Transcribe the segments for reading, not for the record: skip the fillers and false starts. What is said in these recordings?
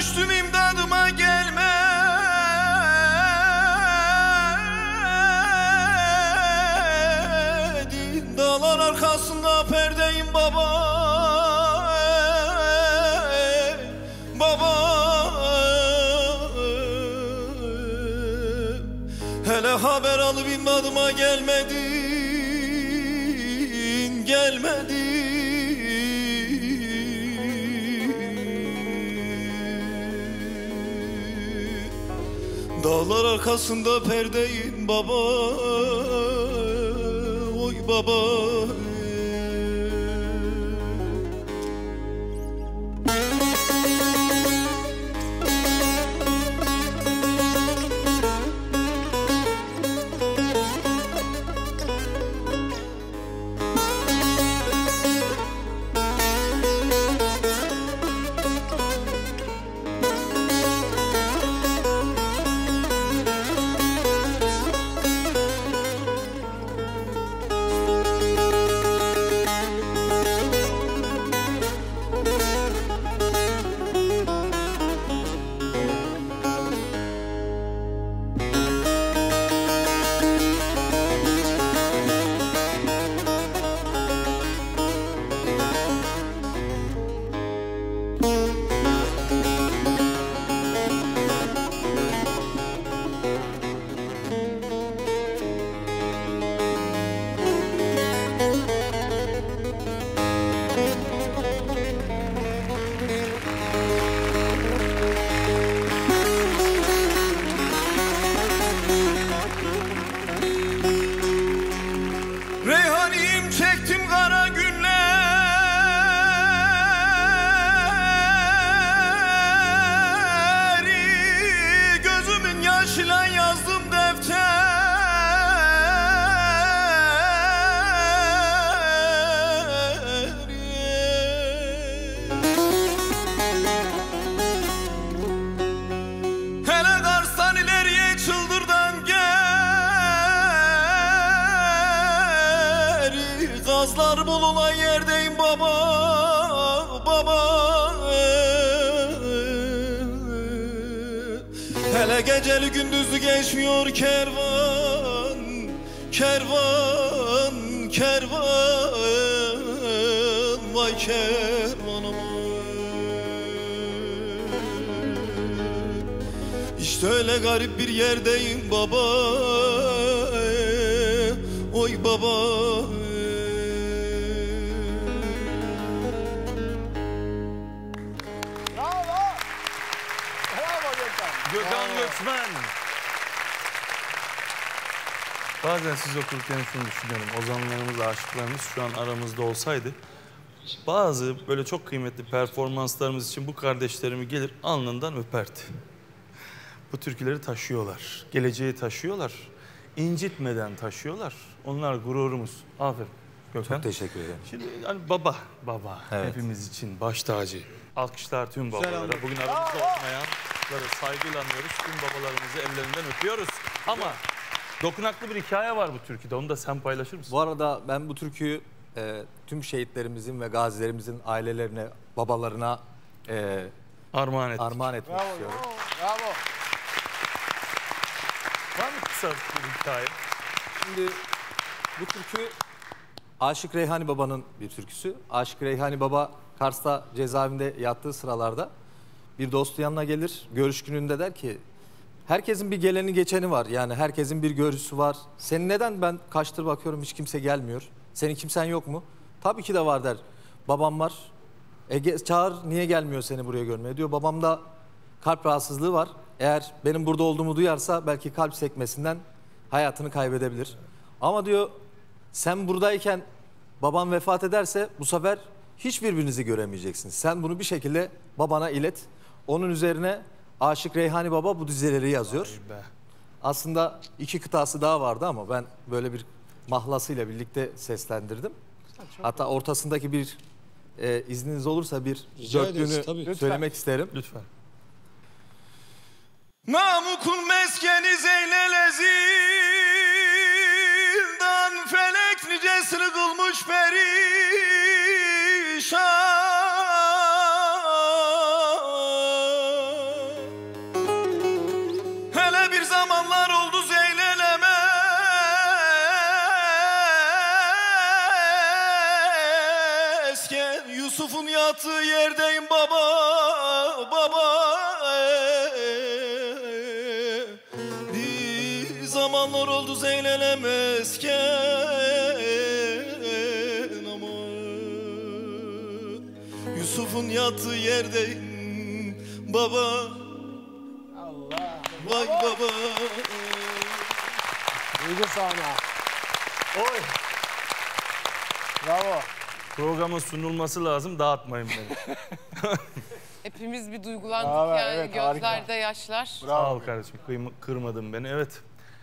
düştüm imdadıma gelmedi. Dağlar arkasında perdeyim baba. Baba. Hele haber alıp imdadıma gelmedin, gelmedin. Dağlar arkasında perdeyim baba, oy baba. Reyhaniyim çektim kara günleri, gözümün yaşıyla yazdım defteri. Hele Kars'tan ileriye çıldırdan gazlar bulunan yerdeyim baba, baba. Hele geceli gündüzlü geçmiyor kervan, kervan, kervan. Vay kervanım. İşte öyle garip bir yerdeyim baba, oy baba. Gökhan Göçmen. Bazen siz okurken şunu düşünüyorum. Ozanlarımız, aşıklarımız şu an aramızda olsaydı bazı böyle çok kıymetli performanslarımız için bu kardeşlerimi gelir alnından öperdi. Bu türküleri taşıyorlar. Geleceği taşıyorlar. İncitmeden taşıyorlar. Onlar gururumuz. Aferin Gökhan. Çok teşekkür ederim. Şimdi hani baba Evet. hepimiz için baş tacı. Alkışlar tüm babalara. Bugün aramızda olmayanlara saygıyla anıyoruz. Tüm babalarımızı ellerinden öpüyoruz. Ama dokunaklı bir hikaye var bu türküde. Onu da sen paylaşır mısın? Bu arada ben bu türküyü tüm şehitlerimizin ve gazilerimizin ailelerine, babalarına Armağan ettik. armağan etmek istiyorum. Bravo. Var mı kısa bir hikaye? Şimdi bu türkü Aşık Reyhani Baba'nın bir türküsü. Aşık Reyhani Baba Kars'ta cezaevinde yattığı sıralarda bir dostu yanına gelir. Görüş gününde der ki herkesin bir geleni geçeni var. Yani herkesin bir görüşü var. Senin neden ben kaçtır bakıyorum hiç kimse gelmiyor. Senin kimsen yok mu? Tabii ki de var der. Babam var. Çağır niye gelmiyor seni buraya görmeye diyor. Babamda kalp rahatsızlığı var. Eğer benim burada olduğumu duyarsa belki kalp sekmesinden hayatını kaybedebilir. Ama diyor sen buradayken babam vefat ederse bu sefer hiçbirbirinizi göremeyeceksiniz. Sen bunu bir şekilde babana ilet. Onun üzerine Aşık Reyhani Baba bu dizeleri yazıyor. Aslında 2 kıtası daha vardı ama ben böyle bir mahlasıyla birlikte seslendirdim. Hatta ortasındaki bir izniniz olursa bir dörtlüğünü söylemek isterim. Lütfen. Namukun meskeni Zeynel Ezil'dan felek nicesini kılmış perişan. mesken, Yusuf'un yattığı yerdeyim baba, baba. Bir zamanlar oldu zeylenemezken ama Yusuf'un yattığı yerdeyim baba. Allah. Vay baba. Duygu sahne. Oy. Bravo. Programın sunulması lazım, dağıtmayın beni. Hepimiz bir duygulandık Bravo, yani evet, harika. gözlerde yaşlar. Sağ ol kardeşim, kırmadın beni. Evet.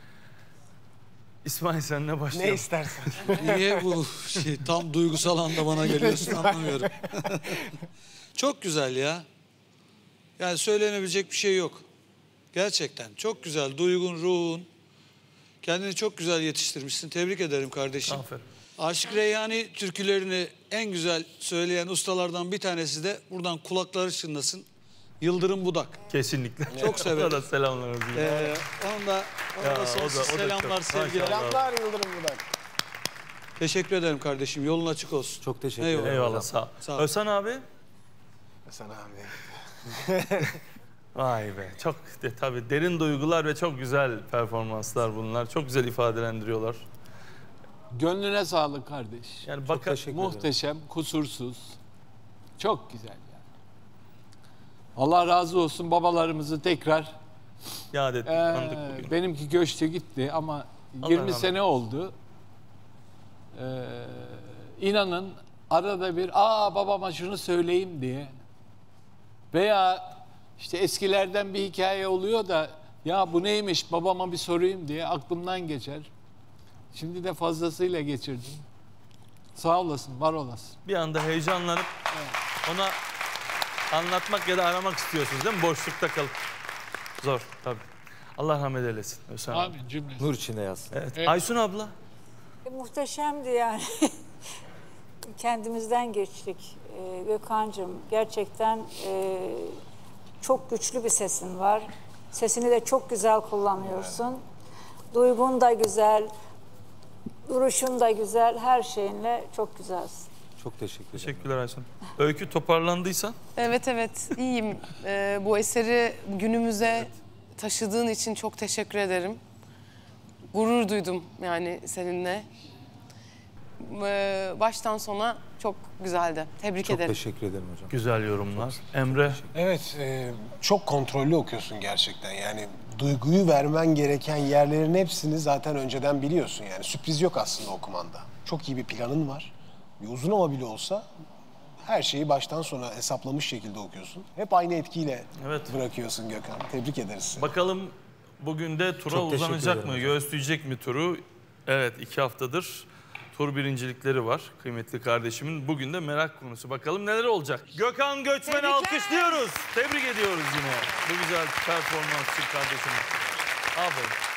İsmail senle Ne başlayalım. istersen. Niye bu tam duygusal anda bana geliyorsun anlamıyorum. Çok güzel ya. Yani söylenebilecek bir şey yok. Gerçekten çok güzel. Duygun, ruhun. Kendini çok güzel yetiştirmişsin. Tebrik ederim kardeşim. Aferin. Aşık Reyhani türkülerini en güzel söyleyen ustalardan bir tanesi de buradan kulakları çınlasın. Yıldırım Budak. Kesinlikle. Çok severim. Ona da selamlarımızı. Ona da Ya, sonsuz o da selamlar, çok- sevgiler. maşallah. Selamlar Yıldırım Budak. Teşekkür ederim kardeşim. Yolun açık olsun. Çok teşekkür Eyvallah. ederim. Eyvallah, sağ ol. Sağ ol. Özhan abi. Hasan abi. Vay be, çok tabii derin duygular ve çok güzel performanslar bunlar. Çok güzel ifadelendiriyorlar. Gönlüne sağlık kardeş. Yani Çok teşekkür ederim. Muhteşem, kusursuz. Çok güzel yani. Allah razı olsun babalarımızı tekrar. yad ettik, andık bugün. Benimki göçte gitti ama Allah 20 rahmet sene oldu. İnanın arada bir babama şunu söyleyeyim diye veya işte eskilerden bir hikaye oluyor da ya bu neymiş babama bir sorayım diye aklımdan geçer. Şimdi de fazlasıyla geçirdim. Sağ olasın, var olasın. Bir anda heyecanlanıp ona anlatmak ya da aramak istiyorsunuz değil mi? Boşlukta kalıp. Zor tabii. Allah rahmet eylesin. Özhan abi. Amin cümle. Nur içinde yazsın. Evet. Aysun abla. Muhteşemdi yani. Kendimizden geçtik. Gökhan'cığım gerçekten çok güçlü bir sesin var. Sesini de çok güzel kullanıyorsun. Duygun da güzel, duruşun da güzel, her şeyinle çok güzelsin. Çok teşekkür ederim. Teşekkürler Aysun. Öykü toparlandıysan. Evet iyiyim. Bu eseri günümüze taşıdığın için çok teşekkür ederim. Gurur duydum yani seninle. Baştan sona çok güzeldi. Tebrik Çok ederim. teşekkür ederim hocam. Güzel yorumlar. Emre. Evet, çok kontrollü okuyorsun gerçekten. Yani duyguyu vermen gereken yerlerin hepsini zaten önceden biliyorsun. Yani sürpriz yok aslında okumanda. Çok iyi bir planın var. Bir uzun ama bile olsa her şeyi baştan sona hesaplamış şekilde okuyorsun. Hep aynı etkiyle Evet. bırakıyorsun Gökhan. Tebrik ederiz seni. Bakalım bugün de tura Çok teşekkür uzanacak ederim mı? hocam. Göğüsleyecek mi turu? Evet, 2 haftadır tur birincilikleri var kıymetli kardeşimin. Bugün de merak konusu. Bakalım neler olacak? Gökhan Göçmen'i alkışlıyoruz. Tebrik ediyoruz yine bu güzel performans için kardeşimi. Aferin.